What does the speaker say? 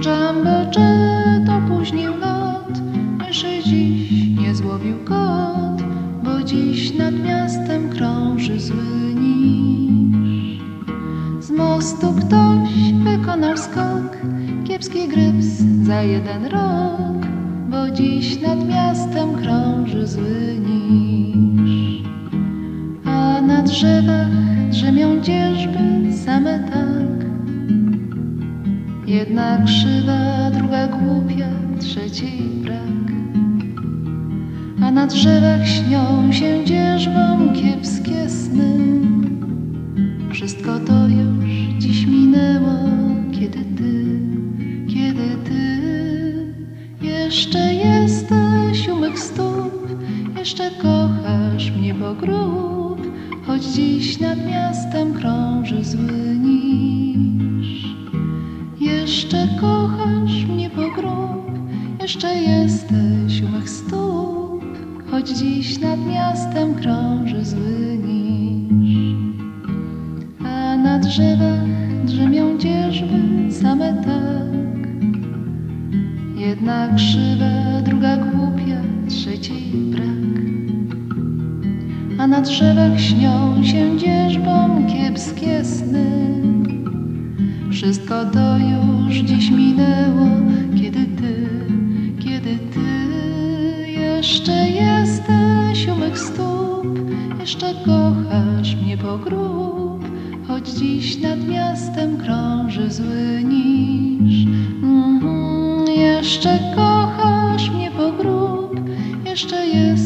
Dżambocze opóźnił lot, myszy dziś nie złowił kot, bo dziś nad miastem krąży zły niż. Z mostu ktoś wykonał skok, kiepski gryps za jeden rok, bo dziś nad miastem krąży zły niż. A na drzewach drzemią dzierżby same tak, jedna krzywa, druga głupia, trzeciej brak. A na drzewach śnią się dzierżbą kiepskie sny. Wszystko to już dziś minęło, kiedy ty jeszcze jesteś u mych stóp, jeszcze kochasz mnie po grób, choć dziś nad miastem krąży zły niż. Jeszcze kochasz mnie po grób, jeszcze jesteś u mych stóp, choć dziś nad miastem krąży zły niż. A na drzewach drzemią dzierżby same tak, jedna krzywa, druga głupia, trzeciej brak. A na drzewach śnią się dzierżbą kiepskie sny. Wszystko to już dziś minęło, kiedy ty jeszcze jesteś u mych stóp, jeszcze kochasz mnie po grób, choć dziś nad miastem krąży zły niż. Jeszcze kochasz mnie po grób, jeszcze jest